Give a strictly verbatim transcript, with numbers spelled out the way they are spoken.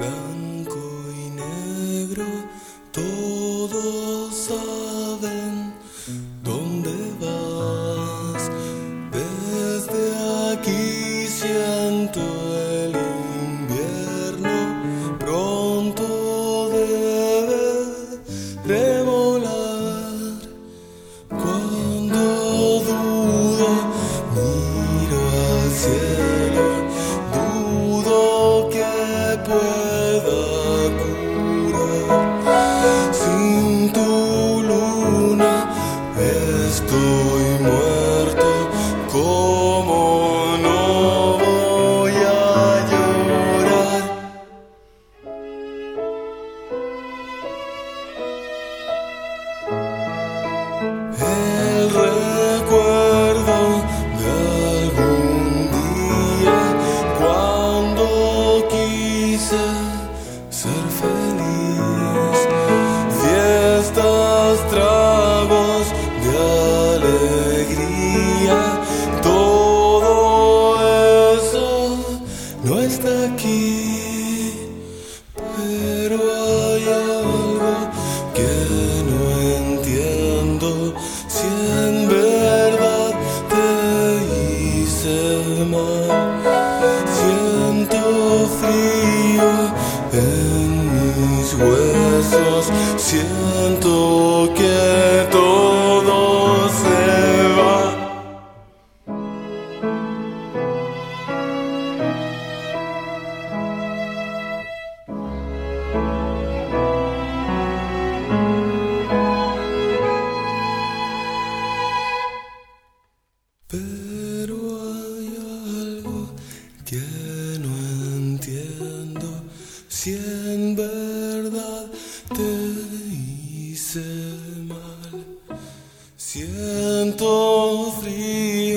blanco y negro, todos saben dónde vas. Desde aquí siento el invierno, pronto debe revolar. Cuando dudo, miro al cielo, dudo que pueda curar. Sin tu luna estoy muerto. ¿Cómo no voy a llorar? El recuerdo de algún día cuando quise ser feliz. Fiestas, tragos de alegría, todo eso no está aquí. Pero hay algo que no entiendo, si en verdad te hice mal. Siento frío en mis huesos, siento que todo se va. Pero hay algo que no entiendo, si en verdad te hice mal. Siento frío